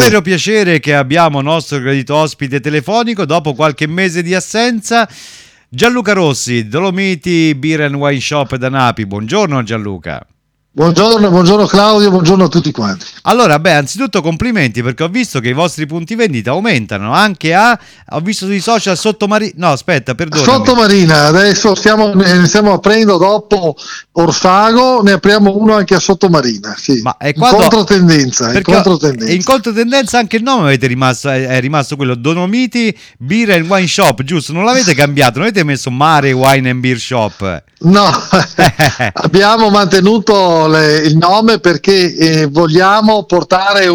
vero piacere che abbiamo nostro gradito ospite telefonico dopo qualche mese di assenza, Gianluca Rossi, Dolomiti Beer and Wine Shop da Napi. Buongiorno Gianluca. Buongiorno Claudio, buongiorno a tutti quanti. Allora, anzitutto complimenti, perché ho visto che i vostri punti vendita aumentano anche ho visto sui social Sottomarina, adesso ne stiamo aprendo dopo Orfago, ne apriamo uno anche a Sottomarina, sì. Ma è in controtendenza. In controtendenza anche il nome è rimasto quello, Dolomiti Beer and Wine Shop, giusto? Non l'avete cambiato, non avete messo Mare Wine and Beer Shop? No, abbiamo mantenuto il nome perché vogliamo portare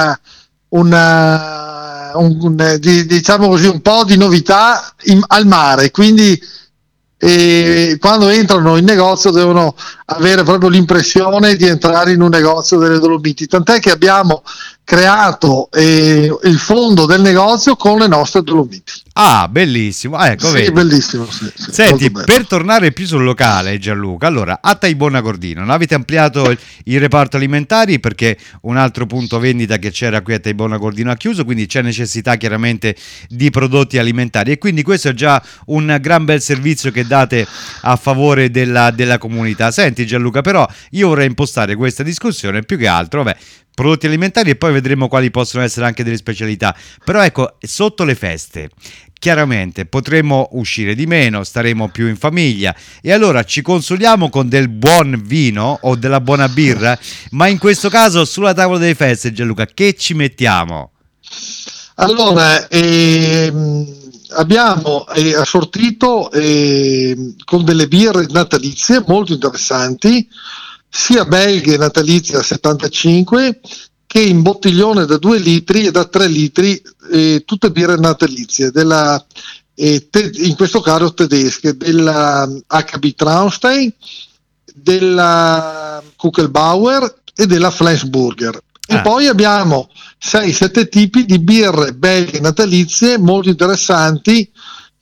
diciamo così, un po' di novità al mare, quindi quando entrano in negozio devono avere proprio l'impressione di entrare in un negozio delle Dolomiti, tant'è che abbiamo creato il fondo del negozio con le nostre Dolomiti. Ah, bellissimo, ecco, sì, vedi. Bellissimo, sì, Senti, per tornare più sul locale, Gianluca, allora a Taibona Cordino non avete ampliato il reparto alimentari perché un altro punto vendita che c'era qui a Taibona Cordino ha chiuso, quindi c'è necessità chiaramente di prodotti alimentari, e quindi questo è già un gran bel servizio che date a favore della comunità. Senti Gianluca, però io vorrei impostare questa discussione più che altro, prodotti alimentari, e poi vedremo quali possono essere anche delle specialità. Però ecco, sotto le feste chiaramente potremo uscire di meno, staremo più in famiglia, e allora ci consoliamo con del buon vino o della buona birra, ma in questo caso sulla tavola delle feste, Gianluca, che ci mettiamo? Allora, abbiamo assortito con delle birre natalizie molto interessanti, sia belghe natalizie da 75 che in bottiglione da 2 litri e da 3 litri, tutte birre natalizie, in questo caso tedesche, della HB Traunstein, della Kuckelbauer e della Flensburger. E poi abbiamo 6-7 tipi di birre belghe natalizie molto interessanti,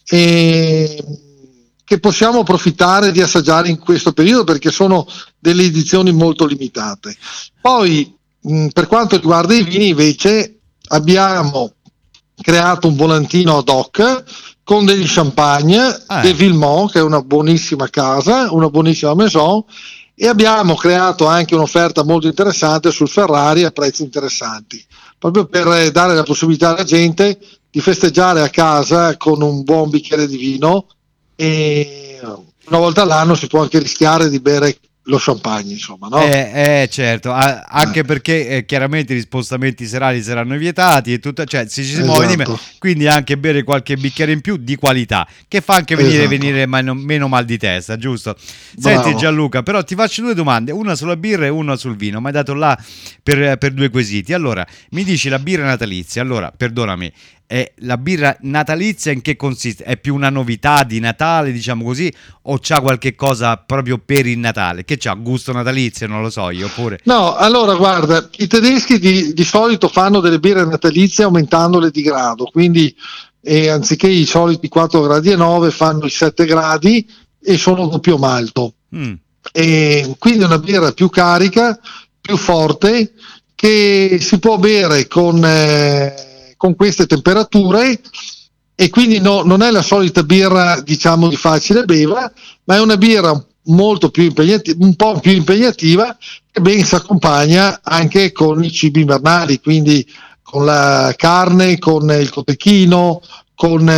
che possiamo approfittare di assaggiare in questo periodo perché sono delle edizioni molto limitate. Poi per quanto riguarda i vini invece abbiamo creato un volantino ad hoc con degli champagne De Villemont, che è una buonissima casa, una buonissima maison, e abbiamo creato anche un'offerta molto interessante sul Ferrari a prezzi interessanti, proprio per dare la possibilità alla gente di festeggiare a casa con un buon bicchiere di vino, e una volta all'anno si può anche rischiare di bere lo champagne, insomma, no? Certo, anche perché chiaramente gli spostamenti serali saranno vietati e tutto, cioè si muove di meno, quindi anche bere qualche bicchiere in più di qualità, che fa anche venire meno mal di testa, giusto? Bravo. Senti Gianluca, però ti faccio 2 domande, una sulla birra e una sul vino, mi hai dato là per 2 quesiti. Allora, mi dici la birra natalizia, allora, perdonami, la birra natalizia in che consiste? È più una novità di Natale, diciamo così, o c'ha qualche cosa proprio per il Natale? Che c'ha gusto natalizio? Non lo so io, oppure... No, allora guarda, i tedeschi di solito fanno delle birre natalizie aumentandole di grado, quindi anziché i soliti 4 gradi e 9 fanno i 7 gradi e sono doppio malto. E quindi è una birra più carica, più forte, che si può bere con queste temperature, e quindi non è la solita birra, diciamo, di facile beva, ma è una birra molto più impegnativa, un po' più impegnativa, che ben si accompagna anche con i cibi invernali, quindi con la carne, con il cotechino, con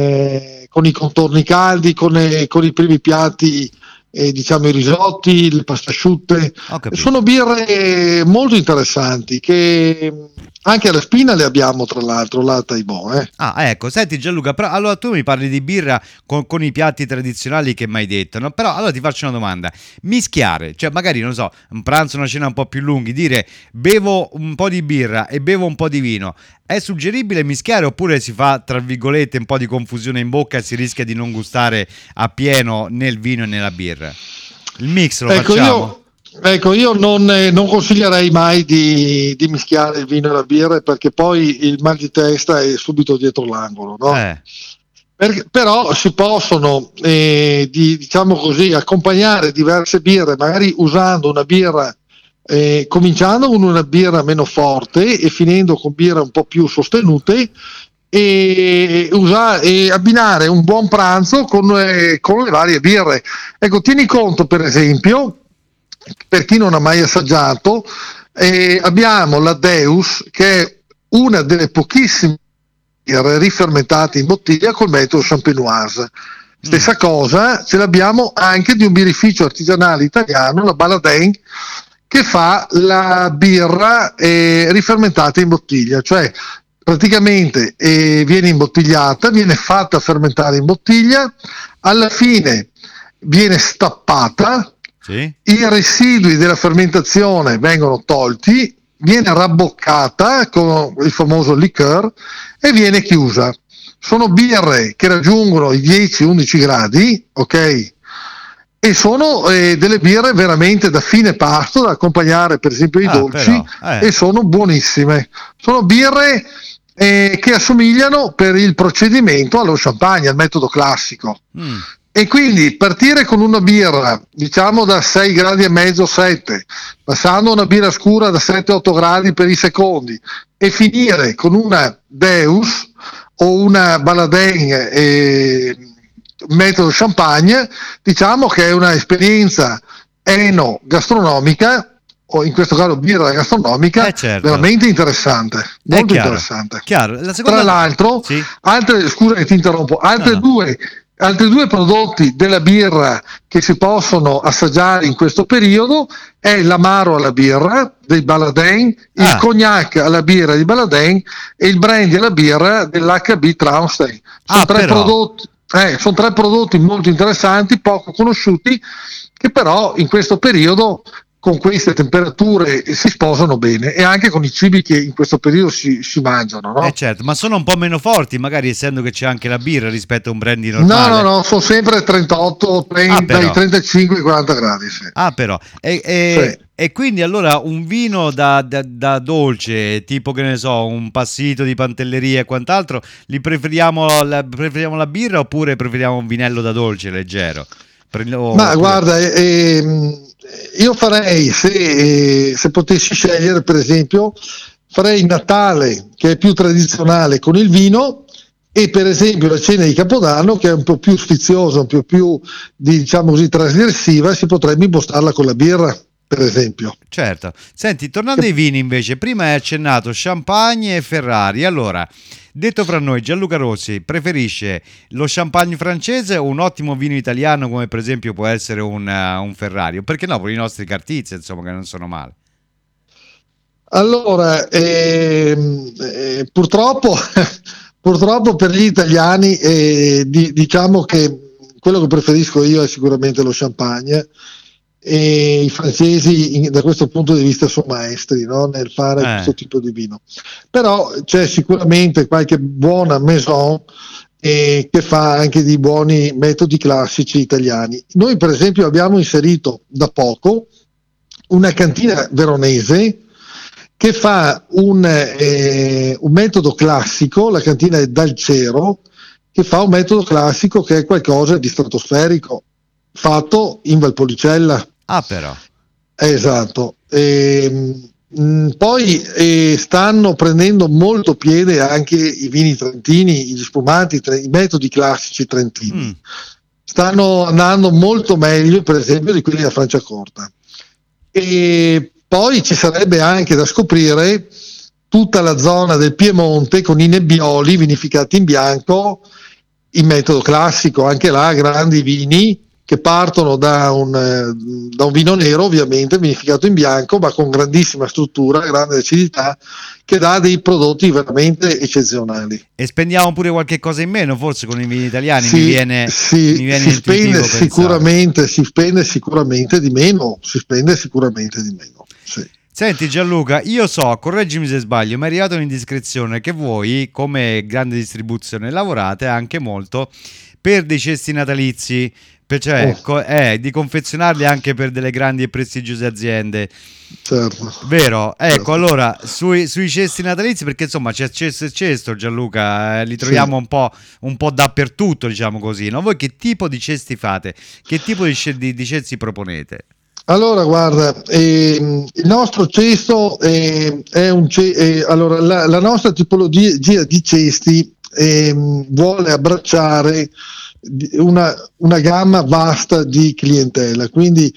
i contorni caldi, con i primi piatti, diciamo i risotti, le pasta asciutte. Sono birre molto interessanti che anche alla Spina le abbiamo, tra l'altro, là a Taibon. Ecco, senti Gianluca, però allora tu mi parli di birra con i piatti tradizionali che mi hai detto, no? Però allora ti faccio una domanda: mischiare, cioè magari non so, un pranzo, una cena un po' più lunghi, dire bevo un po' di birra e bevo un po' di vino, è suggeribile mischiare, oppure si fa, tra virgolette, un po' di confusione in bocca e si rischia di non gustare appieno nel vino e nella birra? Il mix lo facciamo? Io non consiglierei mai di mischiare il vino e la birra, perché poi il mal di testa è subito dietro l'angolo, no? Però si possono, diciamo così, accompagnare diverse birre, magari usando una birra cominciando con una birra meno forte e finendo con birre un po' più sostenute, e abbinare un buon pranzo con le varie birre. Ecco, tieni conto, per esempio, per chi non ha mai assaggiato, abbiamo la Deus, che è una delle pochissime birre rifermentate in bottiglia col metodo champenoise. Stessa cosa ce l'abbiamo anche di un birrificio artigianale italiano, la Baladin, che fa la birra rifermentata in bottiglia, cioè praticamente viene imbottigliata, viene fatta fermentare in bottiglia, alla fine viene stappata, Sì. i residui della fermentazione vengono tolti, viene rabboccata con il famoso liqueur e viene chiusa. Sono birre che raggiungono i 10-11 gradi, ok? E sono delle birre veramente da fine pasto, da accompagnare per esempio i dolci, però, e sono buonissime. Sono birre che assomigliano per il procedimento allo champagne, al metodo classico. E quindi partire con una birra, diciamo da 6 gradi e mezzo, 7, passando a una birra scura da 7-8 gradi per i secondi, e finire con una Deus o una Baladin metodo champagne, diciamo che è una esperienza eno-gastronomica, o in questo caso birra gastronomica, certo, veramente interessante, molto chiaro, interessante. Chiaro. La seconda... Tra l'altro, sì? scusa che ti interrompo, altri due prodotti della birra che si possono assaggiare in questo periodo è l'amaro alla birra dei Baladin, il cognac alla birra di Baladin e il brandy alla birra dell'HB Traunstein. Sono tre prodotti molto interessanti, poco conosciuti, che però in questo periodo con queste temperature si sposano bene, e anche con i cibi che in questo periodo si mangiano, no? Certo, ma sono un po' meno forti, magari, essendo che c'è anche la birra rispetto a un brandy normale. No, sono sempre 38, dai 35 ai 40 gradi. Sì. Però. Sì. E quindi allora un vino da dolce, tipo, che ne so, un passito di Pantelleria e quant'altro, preferiamo la birra, oppure preferiamo un vinello da dolce leggero? Guarda, io farei, se potessi scegliere, per esempio, farei il Natale, che è più tradizionale, con il vino, e per esempio la cena di Capodanno, che è un po' più sfiziosa, un po' più, diciamo così, trasgressiva, si potrebbe impostarla con la birra, per esempio. Certo. Senti, tornando ai vini invece, prima hai accennato Champagne e Ferrari. Allora, detto fra noi, Gianluca Rossi preferisce lo champagne francese o un ottimo vino italiano, come per esempio può essere un Ferrari? O perché no, per i nostri Cartizze, insomma, che non sono male. Allora, purtroppo per gli italiani, diciamo che quello che preferisco io è sicuramente lo champagne, e i francesi da questo punto di vista sono maestri, no? Nel fare questo tipo di vino. Però c'è sicuramente qualche buona maison che fa anche di buoni metodi classici italiani. Noi per esempio abbiamo inserito da poco una cantina veronese che fa un metodo classico, la cantina è Dalcero, che fa un metodo classico che è qualcosa di stratosferico, fatto in Valpolicella. Però. Esatto. Poi stanno prendendo molto piede anche i vini trentini, gli spumanti, i metodi classici trentini. Stanno andando molto meglio, per esempio, di quelli da Franciacorta. E poi ci sarebbe anche da scoprire tutta la zona del Piemonte con i nebbioli vinificati in bianco in metodo classico, anche là grandi vini che partono da un vino nero, ovviamente vinificato in bianco, ma con grandissima struttura, grande acidità, che dà dei prodotti veramente eccezionali. E spendiamo pure qualche cosa in meno, forse, con i vini italiani? Si spende sicuramente di meno. Sì. Senti Gianluca, io so, correggimi se sbaglio, mi è arrivata un'indiscrezione che voi, come grande distribuzione, lavorate anche molto per dei cesti natalizi, cioè di confezionarli anche per delle grandi e prestigiose aziende. Certo. Vero? Ecco, certo. Allora, sui cesti natalizi, perché insomma c'è cesto, Gianluca, li troviamo un po' dappertutto, diciamo così, no? Voi che tipo di cesti fate? Che tipo di cesti proponete? Allora, guarda, il nostro cesto allora, la nostra tipologia di cesti vuole abbracciare una gamma vasta di clientela, quindi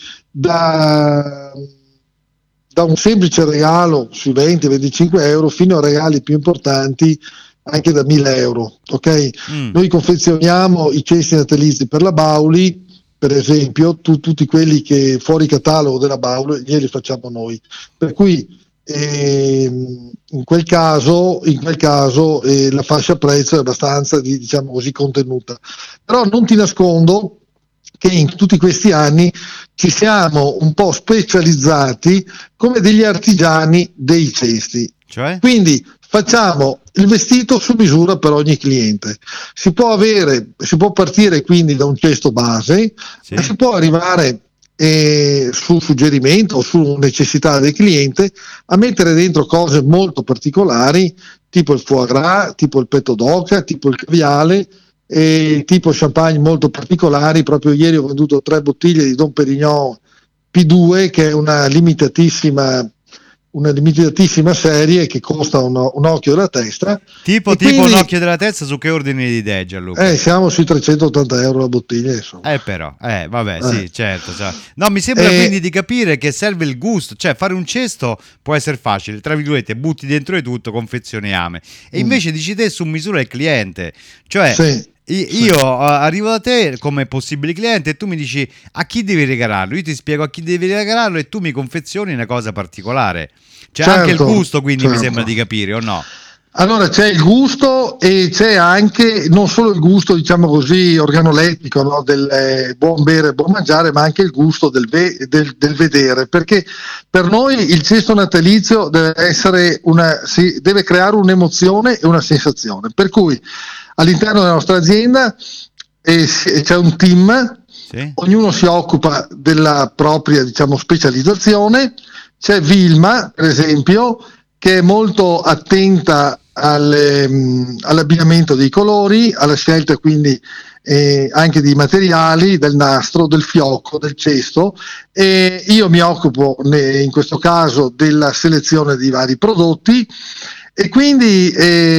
da un semplice regalo sui 20-25 euro fino a regali più importanti anche da 1000 euro. Ok? Noi confezioniamo i cesti natalizi per la Bauli, per esempio, tutti quelli che fuori catalogo della Bauli glieli facciamo noi. Per cui in quel caso la fascia prezzo è abbastanza diciamo così contenuta. Però non ti nascondo che in tutti questi anni ci siamo un po' specializzati come degli artigiani dei cesti. Cioè? Quindi facciamo il vestito su misura per ogni cliente. Si può partire quindi da un cesto base, Sì. ma si può arrivare su suggerimento o su necessità del cliente a mettere dentro cose molto particolari, tipo il foie gras, tipo il petto d'oca, tipo il caviale, tipo champagne molto particolari. Proprio ieri ho venduto 3 bottiglie di Dom Pérignon P2, che è una limitatissima serie che costa un occhio della testa. Tipo quindi, un occhio della testa, su che ordine di idee, Gianluca? Siamo sui 380 euro la bottiglia, insomma. Però, vabbè, sì, certo. No, mi sembra quindi di capire che serve il gusto, cioè fare un cesto può essere facile, tra virgolette, butti dentro di tutto, confezioniame. E invece dici te su misura il cliente, cioè... Sì. Io arrivo da te come possibile cliente e tu mi dici a chi devi regalarlo, io ti spiego a chi devi regalarlo e tu mi confezioni una cosa particolare. C'è anche il gusto, quindi mi sembra di capire, o no? Allora c'è il gusto e c'è anche non solo il gusto, diciamo così, organolettico, no? Del buon bere e buon mangiare, ma anche il gusto del vedere, perché per noi il cesto natalizio deve creare un'emozione e una sensazione, per cui all'interno della nostra azienda c'è un team, sì. Ognuno si occupa della propria, diciamo, specializzazione. C'è Vilma, per esempio, che è molto attenta all'abbinamento dei colori, alla scelta quindi anche dei materiali, del nastro, del fiocco, del cesto, e io mi occupo in questo caso della selezione dei vari prodotti, e quindi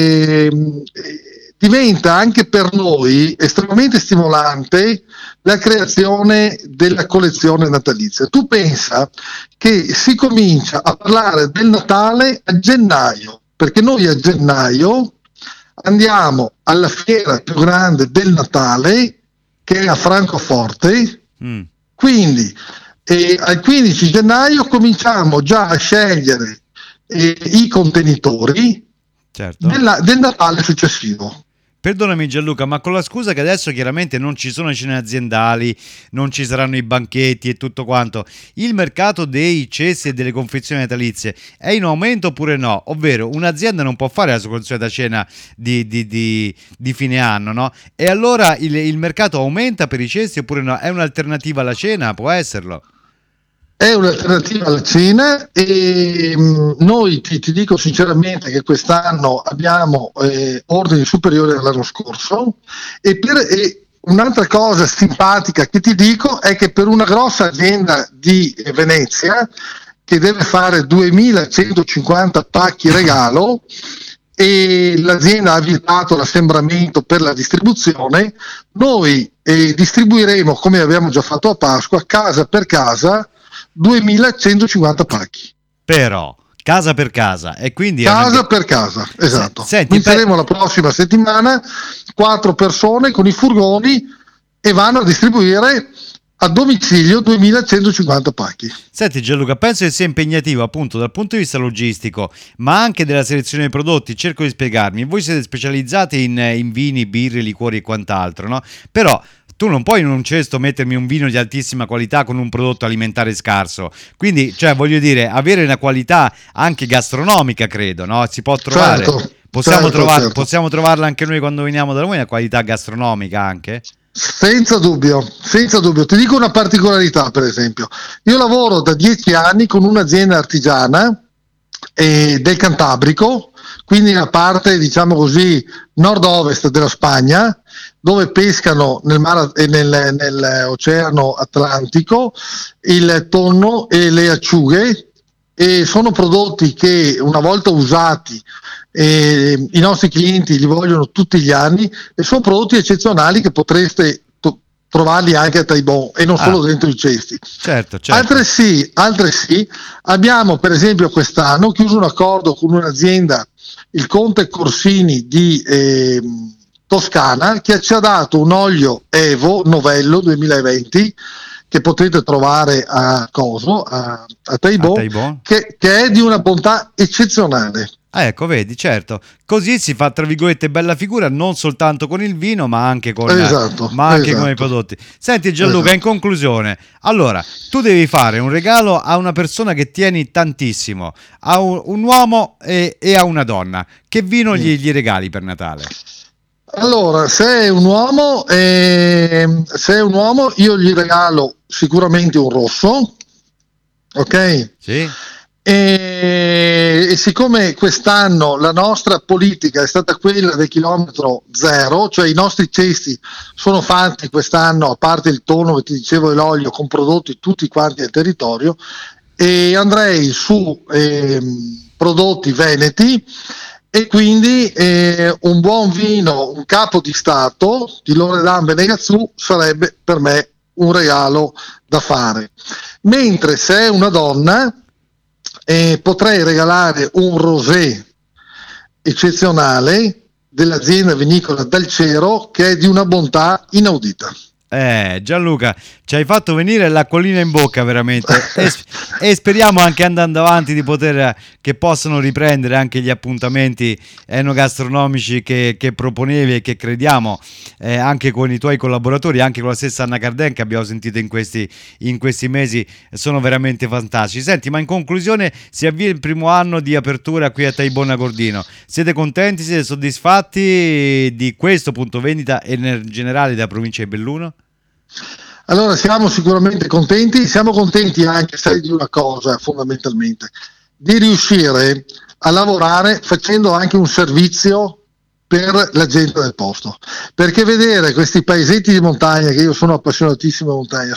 diventa anche per noi estremamente stimolante la creazione della collezione natalizia. Tu pensa che si comincia a parlare del Natale a gennaio, perché noi a gennaio andiamo alla fiera più grande del Natale, che è a Francoforte, quindi al 15 gennaio cominciamo già a scegliere i contenitori, certo, del Natale successivo. Perdonami Gianluca, ma con la scusa che adesso chiaramente non ci sono cene aziendali, non ci saranno i banchetti e tutto quanto, il mercato dei cesti e delle confezioni natalizie è in aumento oppure no? Ovvero un'azienda non può fare la sua consueta cena di fine anno, no? E allora il mercato aumenta per i cesti oppure no? È un'alternativa alla cena? Può esserlo? È un'alternativa alla cena, e noi ti dico sinceramente che quest'anno abbiamo ordini superiori all'anno scorso, e un'altra cosa simpatica che ti dico è che per una grossa azienda di Venezia che deve fare 2150 pacchi regalo e l'azienda ha vietato l'assembramento per la distribuzione, noi distribuiremo, come abbiamo già fatto a Pasqua, casa per casa 2150 pacchi. Però casa per casa, e quindi per casa, esatto. Inizieremo la prossima settimana 4 persone con i furgoni e vanno a distribuire a domicilio 2150 pacchi. Senti Gianluca, penso che sia impegnativo appunto dal punto di vista logistico, ma anche della selezione dei prodotti. Cerco di spiegarmi. Voi siete specializzati in vini, birre, liquori e quant'altro, no? Però tu non puoi in un cesto mettermi un vino di altissima qualità con un prodotto alimentare scarso. Quindi, cioè, voglio dire, avere una qualità anche gastronomica, credo, no? Si può trovare. Certo, possiamo trovarla anche noi quando veniamo da voi, una qualità gastronomica anche? Senza dubbio. Ti dico una particolarità, per esempio. Io lavoro da 10 anni con un'azienda artigiana del Cantabrico, quindi la parte, diciamo così, nord-ovest della Spagna, dove pescano nell'Oceano Atlantico il tonno e le acciughe, e sono prodotti che una volta usati i nostri clienti li vogliono tutti gli anni, e sono prodotti eccezionali che potreste trovarli anche a Taibon e non solo dentro i cesti. Certo. Altresì abbiamo per esempio quest'anno chiuso un accordo con un'azienda, il Conte Corsini di Toscana, che ci ha dato un olio Evo Novello 2020 che potete trovare a Taibon, che è di una bontà eccezionale. Ecco, vedi, certo, così si fa tra virgolette bella figura non soltanto con il vino ma anche con, con i prodotti. Senti Gianluca, in conclusione, allora tu devi fare un regalo a una persona che tieni tantissimo, a un uomo e a una donna. Che vino gli regali per Natale? Allora, se è un uomo io gli regalo sicuramente un rosso, ok? Sì. E siccome quest'anno la nostra politica è stata quella del chilometro zero, cioè i nostri cesti sono fatti quest'anno, a parte il tonno che ti dicevo e l'olio, con prodotti tutti quanti al territorio, e andrei su prodotti veneti, e quindi un buon vino, un capo di stato di Loredan Benegazzù sarebbe per me un regalo da fare. Mentre se è una donna, potrei regalare un rosé eccezionale dell'azienda vinicola Dalcero, che è di una bontà inaudita. Gianluca, ci hai fatto venire l'acquolina in bocca veramente e speriamo anche andando avanti che possano riprendere anche gli appuntamenti enogastronomici che proponevi e che crediamo anche con i tuoi collaboratori, anche con la stessa Anna Carden che abbiamo sentito in questi mesi, sono veramente fantastici. Senti, ma in conclusione si avvia il primo anno di apertura qui a Taibona Gordino. Siete contenti, siete soddisfatti di questo punto vendita e in generale della provincia di Belluno? Allora, siamo sicuramente contenti, siamo contenti anche, sai, di una cosa fondamentalmente, di riuscire a lavorare facendo anche un servizio per la gente del posto, perché vedere questi paesetti di montagna, che io sono appassionatissimo di montagna,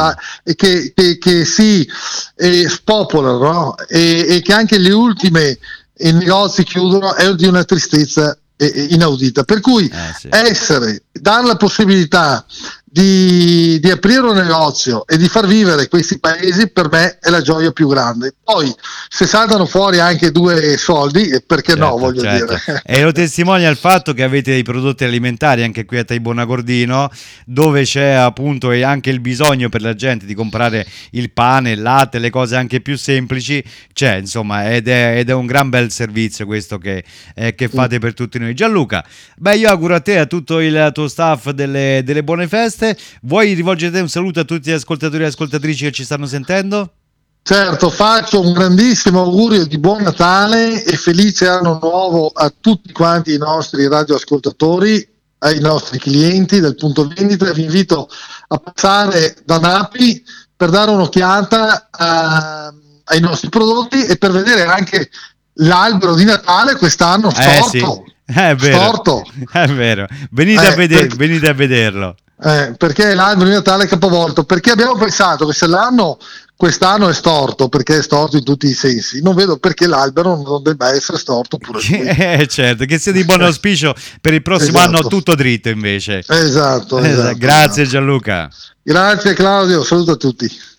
che si spopolano, no? e che anche le ultime negozi chiudono, è di una tristezza inaudita, per cui dare la possibilità di aprire un negozio e di far vivere questi paesi, per me è la gioia più grande. Poi se saltano fuori anche due soldi, perché no, voglio dire. E lo testimonia il fatto che avete dei prodotti alimentari anche qui a Taibona Gordino, dove c'è appunto anche il bisogno per la gente di comprare il pane, il latte, le cose anche più semplici, c'è, insomma, ed è un gran bel servizio questo che fate per tutti noi. Gianluca, io auguro a te e a tutto il tuo staff delle buone feste. Vuoi rivolgere un saluto a tutti gli ascoltatori e ascoltatrici che ci stanno sentendo? Certo, faccio un grandissimo augurio di buon Natale e felice anno nuovo a tutti quanti i nostri radioascoltatori, ai nostri clienti del punto vendita. Vi invito a passare da Napoli per dare un'occhiata ai nostri prodotti e per vedere anche l'albero di Natale quest'anno storto. Sì. È vero, venite a vederlo. Perché l'albero di Natale è capovolto, perché abbiamo pensato che se quest'anno è storto, perché è storto in tutti i sensi, non vedo perché l'albero non debba essere storto pure lui. Certo, che sia di buon auspicio per il prossimo anno tutto dritto invece. Esatto. Grazie Gianluca. Grazie Claudio, saluto a tutti.